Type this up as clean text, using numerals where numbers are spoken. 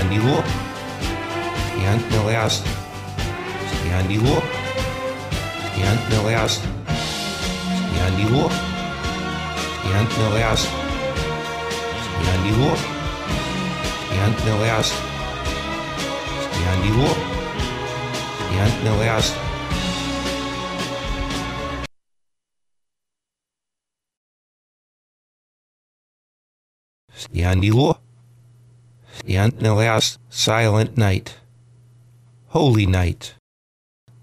Stiandilo. Stiant Neleast. Stiandilo. Stiant Neleast. Stiandilo. Stiant Neleast. Stiandilo. Stiant Neleast. Stiandilo. Stiant Neleast. Stiandilo. Stiant Neleast. Silent night. Holy night.